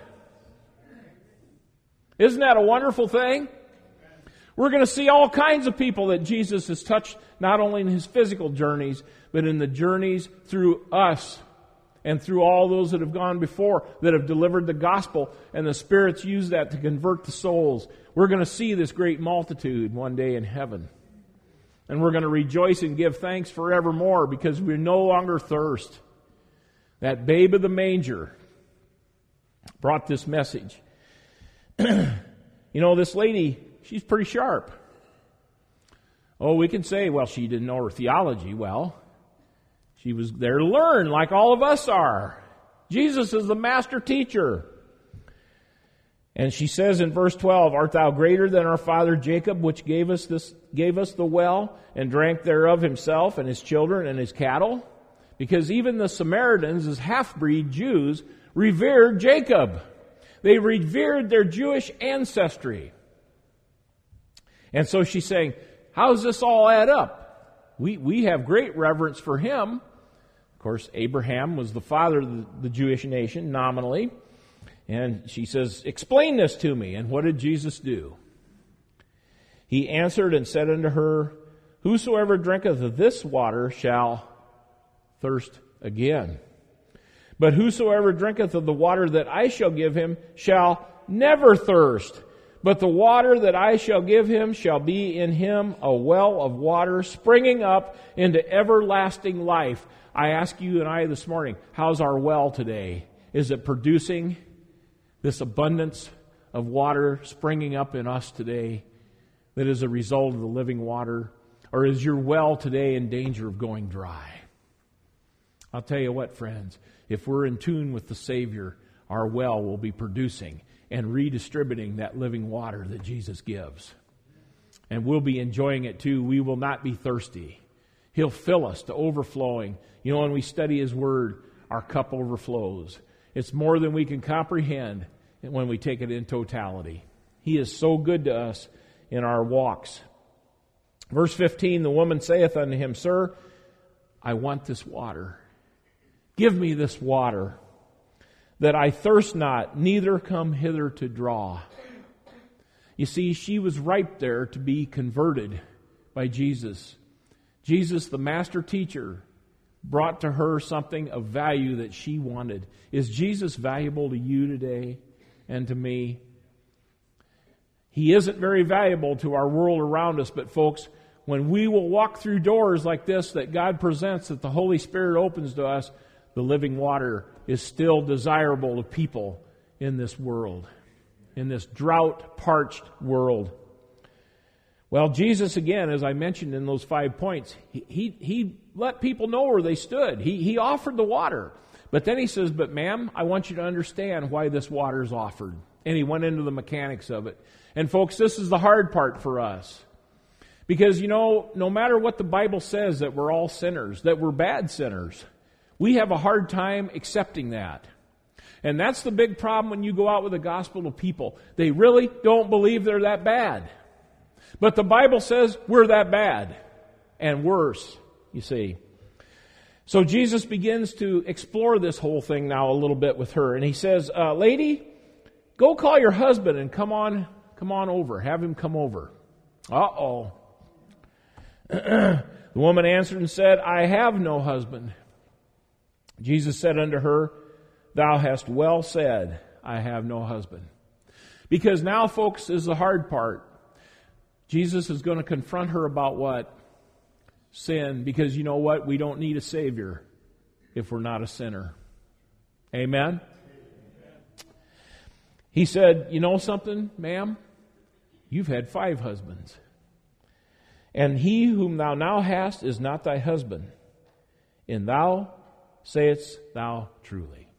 Isn't that a wonderful thing? We're going to see all kinds of people that Jesus has touched, not only in His physical journeys, but in the journeys through us and through all those that have gone before, that have delivered the gospel, and the Spirit's used that to convert the souls. We're going to see this great multitude one day in heaven. And we're going to rejoice and give thanks forevermore because we no longer thirst. That babe of the manger brought this message. You know, this lady, she's pretty sharp. Oh, we can say, well, she didn't know her theology well. She was there to learn like all of us are. Jesus is the master teacher. And she says in verse twelve, Art thou greater than our father Jacob, which gave us this, gave us the well, and drank thereof himself and his children and his cattle? Because even the Samaritans, as half-breed Jews, revered Jacob. They revered their Jewish ancestry. And so she's saying, how does this all add up? We we have great reverence for him. Of course, Abraham was the father of the, the Jewish nation, nominally. And she says, explain this to me. And what did Jesus do? He answered and said unto her, Whosoever drinketh of this water shall thirst again. But whosoever drinketh of the water that I shall give him shall never thirst. But the water that I shall give him shall be in him a well of water springing up into everlasting life. I ask you and I this morning, how's our well today? Is it producing this abundance of water springing up in us today that is a result of the living water? Or is your well today in danger of going dry? I'll tell you what, friends, if we're in tune with the Savior, our well will be producing and redistributing that living water that Jesus gives. And we'll be enjoying it too. We will not be thirsty. He'll fill us to overflowing. You know, when we study His Word, our cup overflows. It's more than we can comprehend when we take it in totality. He is so good to us in our walks. Verse fifteen, the woman saith unto him, Sir, I want this water. Give me this water, that I thirst not, neither come hither to draw. You see, she was ripe there to be converted by Jesus. Jesus, the master teacher, brought to her something of value that she wanted. Is Jesus valuable to you today and to me? He isn't very valuable to our world around us, but folks, when we will walk through doors like this that God presents, that the Holy Spirit opens to us, the living water is still desirable to people in this world, in this drought-parched world. Well, Jesus, again, as I mentioned in those five points, he, he, he let people know where they stood. He, he offered the water. But then He says, but ma'am, I want you to understand why this water is offered. And He went into the mechanics of it. And folks, this is the hard part for us. Because, you know, no matter what the Bible says that we're all sinners, that we're bad sinners, we have a hard time accepting that. And that's the big problem when you go out with the gospel to people. They really don't believe they're that bad. But the Bible says we're that bad. And worse, you see. So Jesus begins to explore this whole thing now a little bit with her. And He says, uh, Lady, go call your husband and come on, come on over. Have him come over. Uh-oh. The woman answered and said, I have no husband. Jesus said unto her, Thou hast well said, I have no husband. Because now, folks, is the hard part. Jesus is going to confront her about what? sin, because you know what? We don't need a Savior if we're not a sinner. Amen? He said, you know something, ma'am? You've had five husbands. And he whom thou now hast is not thy husband. And thou sayest thou truly.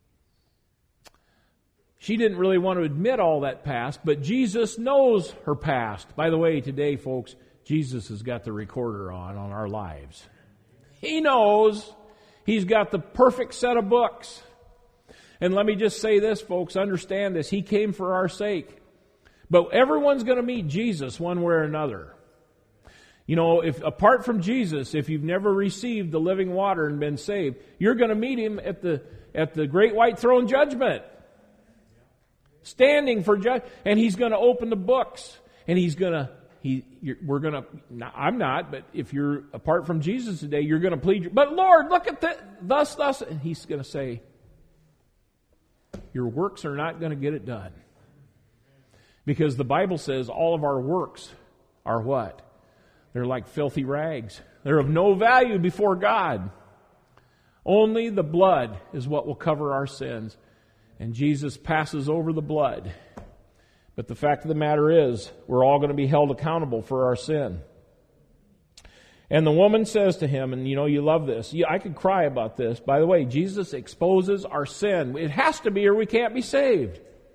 She didn't really want to admit all that past, but Jesus knows her past. By the way, today, folks, Jesus has got the recorder on on our lives. He knows. He's got the perfect set of books. And let me just say this, folks, understand this. He came for our sake. But everyone's going to meet Jesus one way or another. You know, if apart from Jesus, if you've never received the living water and been saved, you're going to meet Him at the at the great white throne judgment. Standing for judgment. And He's going to open the books. And He's going to, he, you're, we're going to, I'm not, but if you're apart from Jesus today, you're going to plead, but Lord, look at the, thus, thus. And He's going to say, your works are not going to get it done. Because the Bible says all of our works are what? They're like filthy rags. They're of no value before God. Only the blood is what will cover our sins. And Jesus passes over the blood. But the fact of the matter is, we're all going to be held accountable for our sin. And the woman says to him, and you know, you love this. I could cry about this. By the way, Jesus exposes our sin. It has to be or we can't be saved.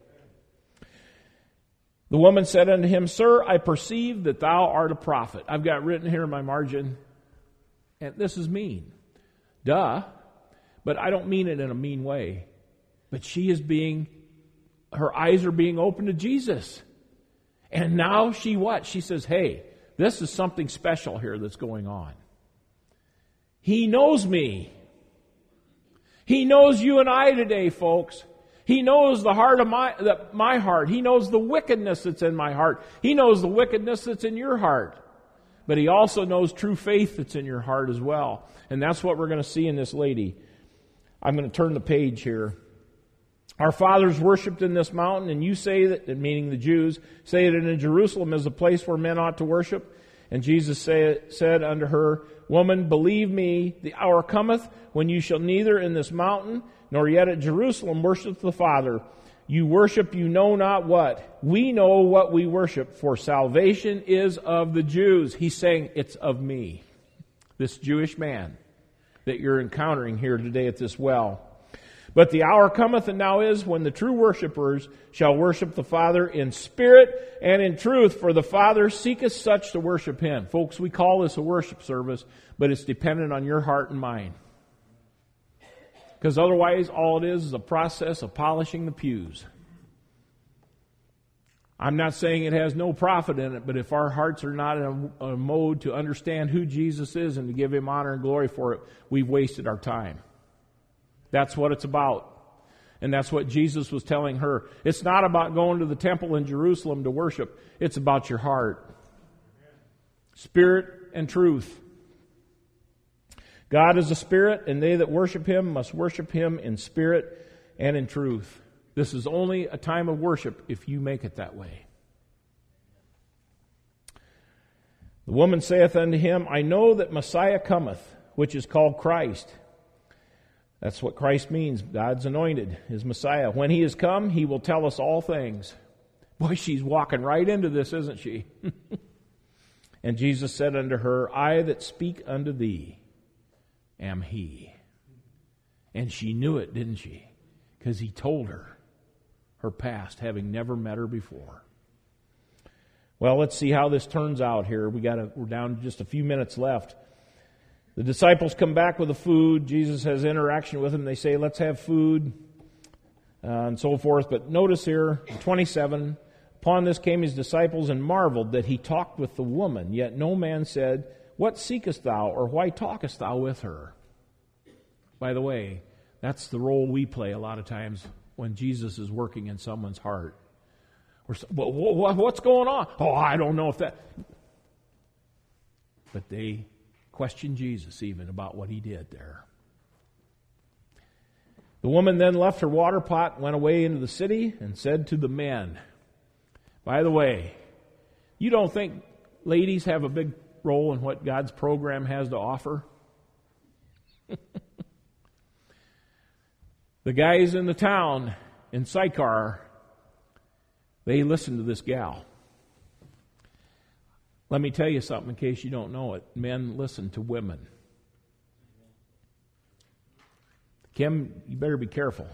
The woman said unto him, Sir, I perceive that thou art a prophet. I've got written here in my margin, and this is mean. Duh. But I don't mean it in a mean way. But she is being, her eyes are being opened to Jesus. And now she what? She says, hey, this is something special here that's going on. He knows me. He knows you and I today, folks. He knows the heart of my, the, my heart. He knows the wickedness that's in my heart. He knows the wickedness that's in your heart. But He also knows true faith that's in your heart as well. And that's what we're going to see in this lady. I'm going to turn the page here. Our fathers worshipped in this mountain, and you say that, meaning the Jews, say that in Jerusalem is a place where men ought to worship. And Jesus say, said unto her, Woman, believe me, the hour cometh when you shall neither in this mountain nor yet at Jerusalem worship the Father. You worship you know not what. We know what we worship, for salvation is of the Jews. He's saying it's of me, this Jewish man that you're encountering here today at this well. But the hour cometh and now is when the true worshipers shall worship the Father in spirit and in truth, for the Father seeketh such to worship Him. Folks, we call this a worship service, but it's dependent on your heart and mind. Because otherwise, all it is is a process of polishing the pews. I'm not saying it has no profit in it, but if our hearts are not in a, a mode to understand who Jesus is and to give Him honor and glory for it, we've wasted our time. That's what it's about. And that's what Jesus was telling her. It's not about going to the temple in Jerusalem to worship. It's about your heart. Spirit and truth. God is a spirit, and they that worship Him must worship Him in spirit and in truth. This is only a time of worship if you make it that way. The woman saith unto him, I know that Messiah cometh, which is called Christ. That's what Christ means. God's anointed, His Messiah. When He is come, He will tell us all things. Boy, she's walking right into this, isn't she? And Jesus said unto her, I that speak unto thee am He. And she knew it, didn't she? Because He told her her past, having never met her before. Well, let's see how this turns out here. We got a, we're down to just a few minutes left. The disciples come back with the food. Jesus has interaction with them. They say, let's have food, uh, and so forth. But notice here, twenty-seven, upon this came His disciples and marveled that He talked with the woman. Yet no man said, what seekest thou, or why talkest thou with her? By the way, that's the role we play a lot of times when Jesus is working in someone's heart. We're, what's going on? Oh, I don't know if that... But they question Jesus even about what He did there. The woman then left her water pot, went away into the city, and said to the men, by the way, you don't think ladies have a big bankroll and what God's program has to offer? The guys in the town in Sychar, they listened to this gal. Let me tell you something in case you don't know it. Men listen to women. Kim, you better be careful.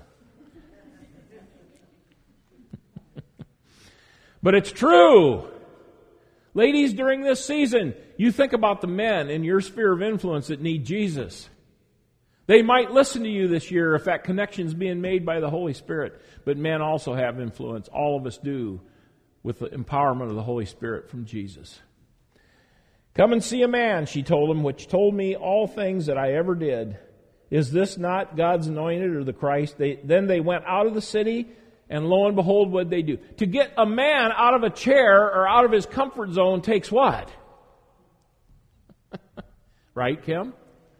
But it's true. Ladies, during this season, you think about the men in your sphere of influence that need Jesus. They might listen to you this year if that connection is being made by the Holy Spirit. But men also have influence. All of us do, with the empowerment of the Holy Spirit from Jesus. Come and see a man, she told him, which told me all things that I ever did. Is this not God's anointed or the Christ? They, then they went out of the city, and lo and behold, what did they do? To get a man out of a chair or out of his comfort zone takes what? Right, Kim?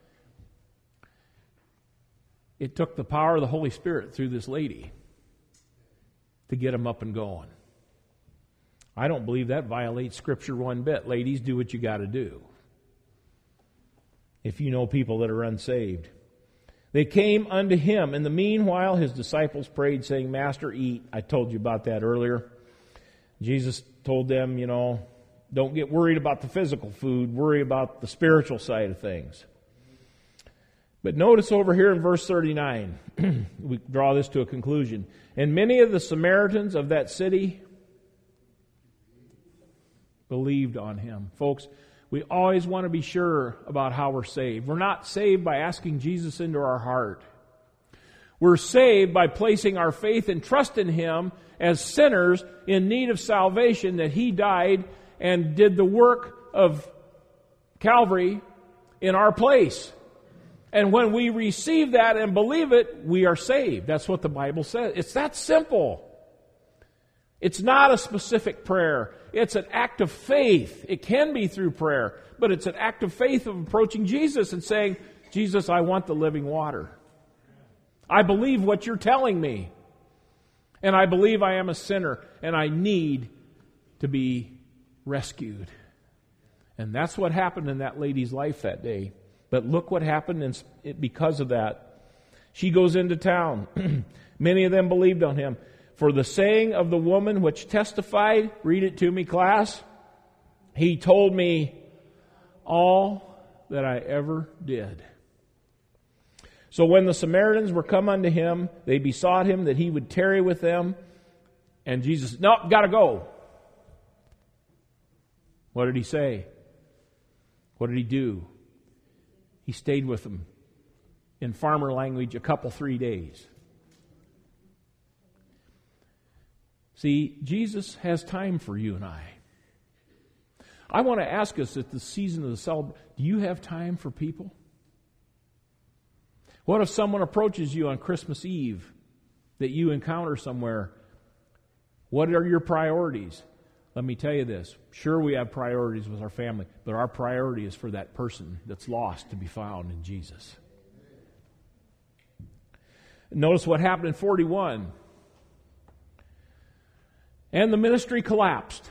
It took the power of the Holy Spirit through this lady to get him up and going. I don't believe that violates Scripture one bit. Ladies, do what you got to do. If you know people that are unsaved. They came unto him. In the meanwhile, his disciples prayed, saying, Master, eat. I told you about that earlier. Jesus told them, you know, don't get worried about the physical food. Worry about the spiritual side of things. But notice over here in verse thirty-nine, we draw this to a conclusion. And many of the Samaritans of that city believed on him. Folks, we always want to be sure about how we're saved. We're not saved by asking Jesus into our heart. We're saved by placing our faith and trust in him as sinners in need of salvation, that he died and did the work of Calvary in our place. And when we receive that and believe it, we are saved. That's what the Bible says. It's that simple. It's not a specific prayer. It's an act of faith. It can be through prayer, but it's an act of faith of approaching Jesus and saying, Jesus, I want the living water. I believe what you're telling me. And I believe I am a sinner and I need to be rescued. And that's what happened in that lady's life that day. But look what happened because of that. She goes into town. Many of them believed on him. For the saying of the woman which testified, read it to me, class. He told me all that I ever did. So when the Samaritans were come unto him, they besought him that he would tarry with them. And Jesus, no, gotta go. What did he say? What did he do? He stayed with them, in farmer language, a couple, three days. See, Jesus has time for you and I. I want to ask us at the season of the celebration, do you have time for people? What if someone approaches you on Christmas Eve that you encounter somewhere? What are your priorities? Let me tell you this. Sure, we have priorities with our family, but our priority is for that person that's lost to be found in Jesus. Notice what happened in forty-one. And the ministry collapsed.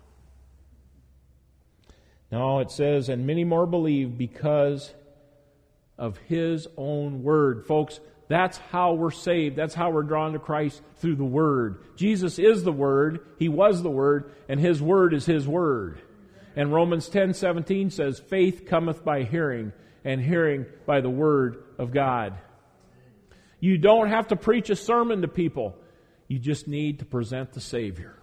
No, it says, and many more believed because of his own word. Folks, that's how we're saved. That's how we're drawn to Christ, through the Word. Jesus is the Word. He was the Word. And His Word is His Word. And Romans ten seventeen says, faith cometh by hearing, and hearing by the Word of God. You don't have to preach a sermon to people. You just need to present the Savior.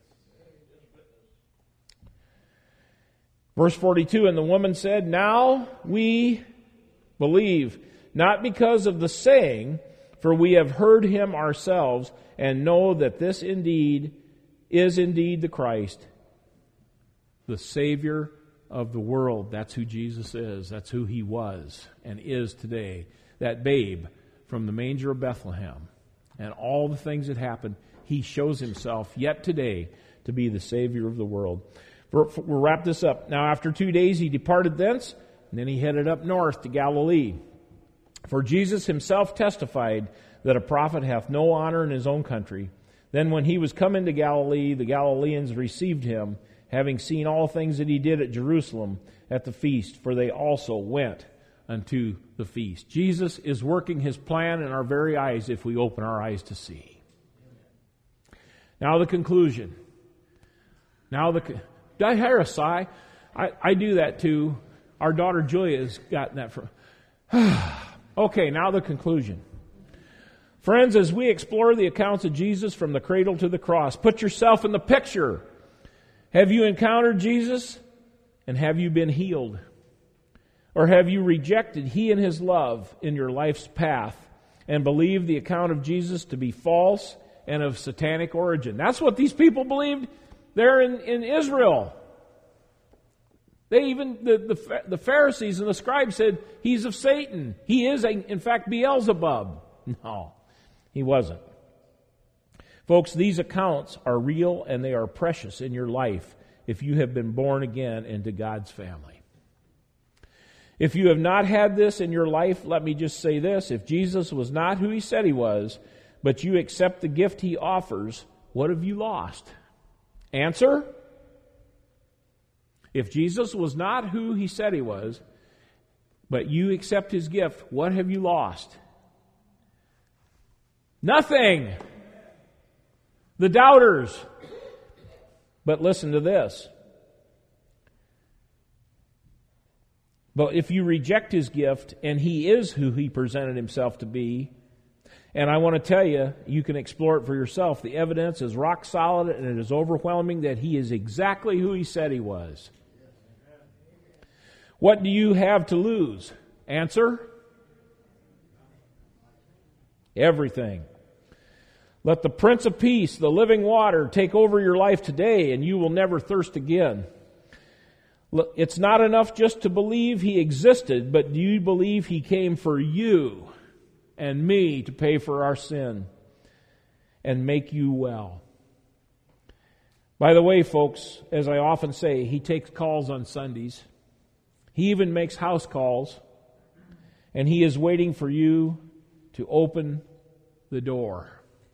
Verse forty-two, and the woman said, now we believe, not because of the saying, for we have heard him ourselves, and know that this indeed is indeed the Christ, the Savior of the world. That's who Jesus is. That's who he was and is today. That babe from the manger of Bethlehem. And all the things that happened, he shows himself yet today to be the Savior of the world. We'll wrap this up. Now, after two days, he departed thence, and then he headed up north to Galilee. For Jesus himself testified that a prophet hath no honor in his own country. Then when he was come into Galilee, the Galileans received him, having seen all things that he did at Jerusalem at the feast, for they also went unto the feast. Jesus is working his plan in our very eyes if we open our eyes to see. Now the conclusion. Now the... Did I hear a sigh? I, I do that too. Our daughter Julia has gotten that from... Okay, now the conclusion. Friends, as we explore the accounts of Jesus from the cradle to the cross, put yourself in the picture. Have you encountered Jesus? And have you been healed? Or have you rejected He and His love in your life's path and believed the account of Jesus to be false and of satanic origin? That's what these people believed there in, in Israel. They even, the, the, the Pharisees and the scribes said, He's of Satan. He is, a, in fact, Beelzebub. No, He wasn't. Folks, these accounts are real and they are precious in your life if you have been born again into God's family. If you have not had this in your life, let me just say this. If Jesus was not who He said He was, but you accept the gift He offers, what have you lost? Answer? If Jesus was not who He said He was, but you accept His gift, what have you lost? Nothing. The doubters. But listen to this. But if you reject His gift, and He is who He presented Himself to be, and I want to tell you, you can explore it for yourself. The evidence is rock solid and it is overwhelming that He is exactly who He said He was. What do you have to lose? Answer? Everything. Let the Prince of Peace, the living water, take over your life today and you will never thirst again. It's not enough just to believe He existed, but do you believe He came for you and me to pay for our sin and make you well? By the way, folks, as I often say, He takes calls on Sundays. He even makes house calls, and He is waiting for you to open the door.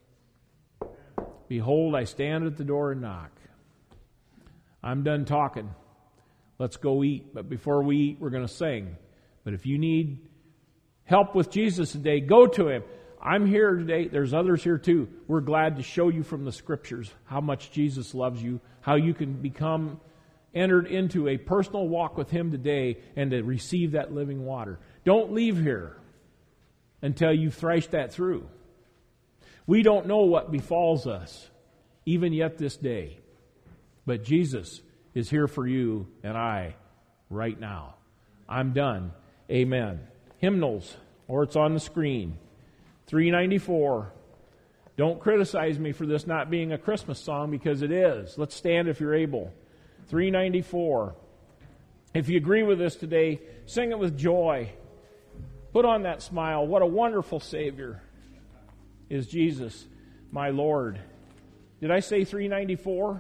Behold, I stand at the door and knock. I'm done talking. Let's go eat. But before we eat, we're going to sing. But if you need help with Jesus today, go to Him. I'm here today. There's others here too. We're glad to show you from the Scriptures how much Jesus loves you, how you can become entered into a personal walk with Him today and to receive that living water. Don't leave here until you've threshed that through. We don't know what befalls us, even yet this day. But Jesus is here for you and I right now. I'm done. Amen. Hymnals, or it's on the screen. three ninety-four. Don't criticize me for this not being a Christmas song, because it is. Let's stand if you're able. three ninety-four. If you agree with this today, sing it with joy. Put on that smile. What a wonderful Savior is Jesus, my Lord. Did I say three ninety-four?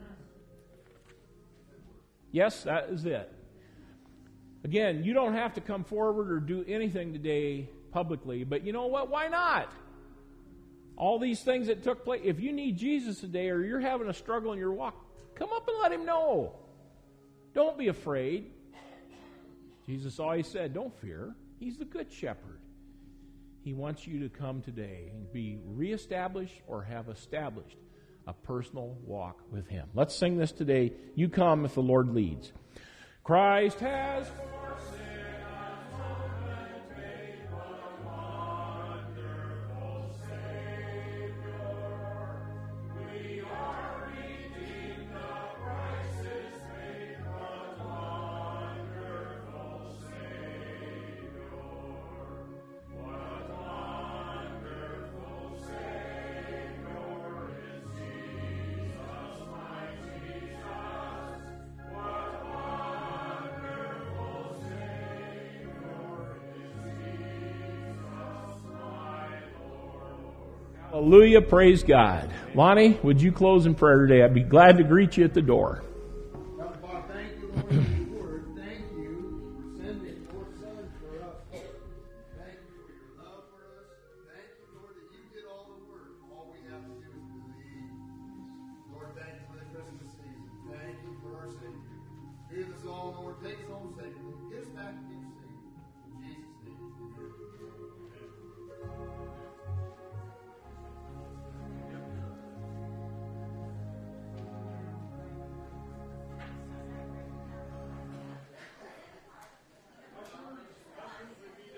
Yes, that is it. Again, you don't have to come forward or do anything today publicly, but you know what? Why not? All these things that took place, if you need Jesus today or you're having a struggle in your walk, come up and let Him know. Don't be afraid. Jesus always said, don't fear. He's the good shepherd. He wants you to come today and be reestablished or have established a personal walk with Him. Let's sing this today. You come if the Lord leads. Christ has forsaken us, and made one wonderful Savior. We are redeemed, the price is paid, one wonderful Savior. What wonderful Savior is Jesus, my Jesus. What wonderful Savior is Jesus, my Lord. Hallelujah, praise God. Lonnie, would you close in prayer today? I'd be glad to greet you at the door.